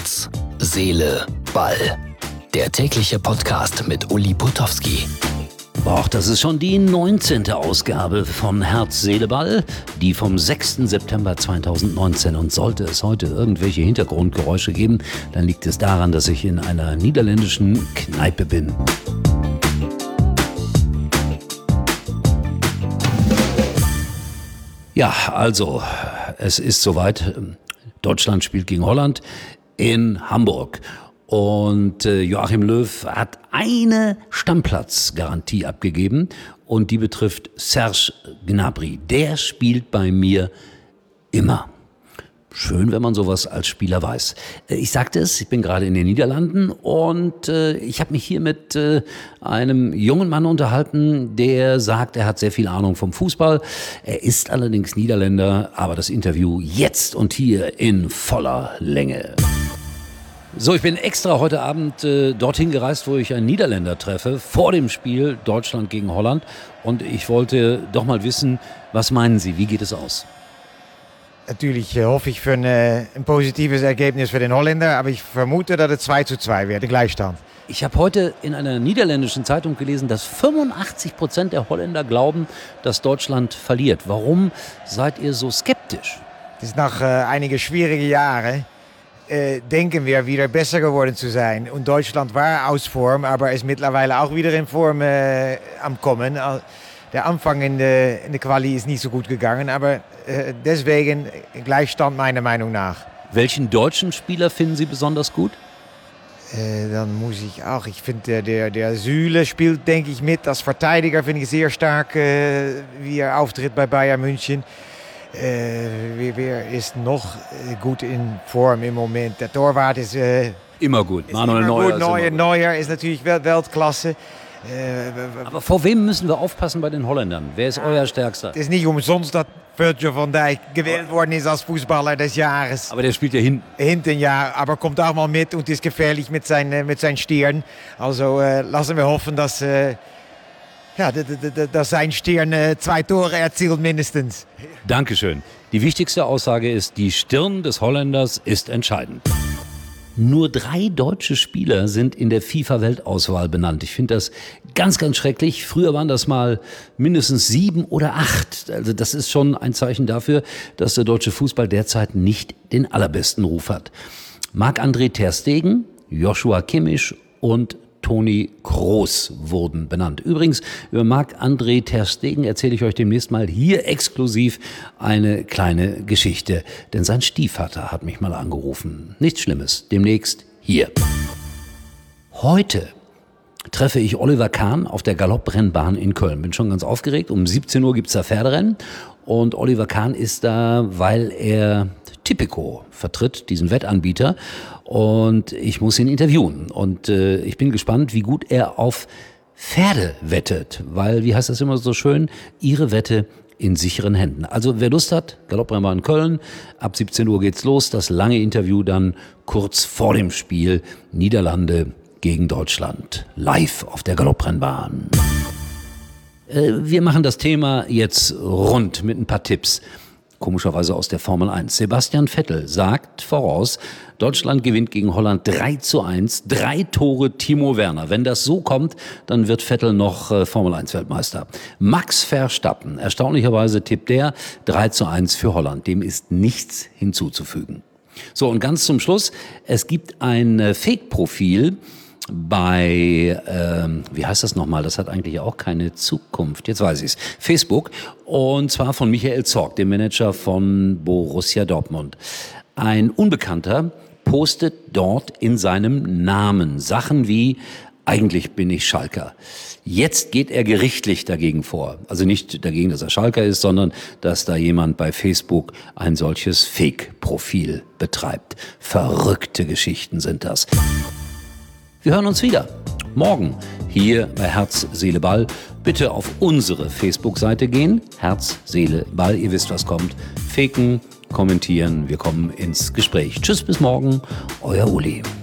Herz, Seele, Ball. Der tägliche Podcast mit Uli Putowski. Och, das ist schon die 19. Ausgabe von Herz, Seele, Ball, die vom 6. September 2019. Und sollte es heute irgendwelche Hintergrundgeräusche geben, dann liegt es daran, dass ich in einer niederländischen Kneipe bin. Ja, also, es ist soweit. Deutschland spielt gegen Holland in Hamburg. Und Joachim Löw hat eine Stammplatzgarantie abgegeben und die betrifft Serge Gnabry. Der spielt bei mir immer. Schön, wenn man sowas als Spieler weiß. Ich sagte es, ich bin gerade in den Niederlanden und ich habe mich hier mit einem jungen Mann unterhalten, der sagt, er hat sehr viel Ahnung vom Fußball. Er ist allerdings Niederländer, aber das Interview jetzt und hier in voller Länge. So, ich bin extra heute Abend dorthin gereist, wo ich einen Niederländer treffe, vor dem Spiel Deutschland gegen Holland. Und ich wollte doch mal wissen, was meinen Sie, wie geht es aus? Natürlich hoffe ich für ein positives Ergebnis für den Holländer, aber ich vermute, dass es 2:2 wird, der Gleichstand. Ich habe heute in einer niederländischen Zeitung gelesen, dass 85% der Holländer glauben, dass Deutschland verliert. Warum seid ihr so skeptisch? Es ist nach einigen schwierigen Jahren, denken wir wieder besser geworden zu sein. Und Deutschland war aus Form, aber ist mittlerweile auch wieder in Form am Kommen. Der Anfang in der Quali ist nicht so gut gegangen, aber deswegen Gleichstand meiner Meinung nach. Welchen deutschen Spieler finden Sie besonders gut? Dann muss ich finde der Süle spielt, denke ich, mit. Als Verteidiger finde ich sehr stark, wie er auftritt bei Bayern München. Wer ist noch gut in Form im Moment? Der Torwart ist immer gut. Manuel Neuer. Neuer ist natürlich Weltklasse. Aber vor wem müssen wir aufpassen bei den Holländern? Wer ist euer Stärkster? Es ist nicht umsonst, dass Virgil van Dijk gewählt worden ist als Fußballer des Jahres. Aber der spielt ja hinten. Hinten, ja, aber kommt auch mal mit und ist gefährlich mit seinen Stirn. Also lassen wir hoffen, dass sein Stirn 2 Tore erzielt mindestens. Dankeschön. Die wichtigste Aussage ist, die Stirn des Holländers ist entscheidend. Nur 3 deutsche Spieler sind in der FIFA-Weltauswahl benannt. Ich finde das ganz, ganz schrecklich. Früher waren das mal mindestens 7 oder 8. Also das ist schon ein Zeichen dafür, dass der deutsche Fußball derzeit nicht den allerbesten Ruf hat. Marc-André ter Stegen, Joshua Kimmich und Toni Kroos wurden benannt. Übrigens, über Marc-André ter Stegen erzähle ich euch demnächst mal hier exklusiv eine kleine Geschichte. Denn sein Stiefvater hat mich mal angerufen. Nichts Schlimmes, demnächst hier. Heute treffe ich Oliver Kahn auf der Galopprennbahn in Köln. Bin schon ganz aufgeregt. Um 17 Uhr gibt's da Pferderennen. Und Oliver Kahn ist da, weil er Tipico vertritt, diesen Wettanbieter. Und ich muss ihn interviewen. Und ich bin gespannt, wie gut er auf Pferde wettet. Weil, wie heißt das immer so schön, Ihre Wette in sicheren Händen. Also wer Lust hat, Galopprennbahn in Köln, ab 17 Uhr geht's los. Das lange Interview dann kurz vor dem Spiel Niederlande gegen Deutschland. Live auf der Galopprennbahn. Wir machen das Thema jetzt rund mit ein paar Tipps. Komischerweise aus der Formel 1. Sebastian Vettel sagt voraus, Deutschland gewinnt gegen Holland 3:1, 3 Tore Timo Werner. Wenn das so kommt, dann wird Vettel noch Formel 1 Weltmeister. Max Verstappen, erstaunlicherweise tippt der 3:1 für Holland. Dem ist nichts hinzuzufügen. So, und ganz zum Schluss, es gibt ein Fake-Profil bei, wie heißt das nochmal? Das hat eigentlich auch keine Zukunft. Jetzt weiß ich's. Facebook. Und zwar von Michael Zorc, dem Manager von Borussia Dortmund. Ein Unbekannter postet dort in seinem Namen Sachen wie, eigentlich bin ich Schalker. Jetzt geht er gerichtlich dagegen vor. Also nicht dagegen, dass er Schalker ist, sondern dass da jemand bei Facebook ein solches Fake-Profil betreibt. Verrückte Geschichten sind das. Wir hören uns wieder morgen hier bei Herz, Seele, Ball. Bitte auf unsere Facebook-Seite gehen. Herz, Seele, Ball. Ihr wisst, was kommt. Faken, kommentieren. Wir kommen ins Gespräch. Tschüss, bis morgen. Euer Uli.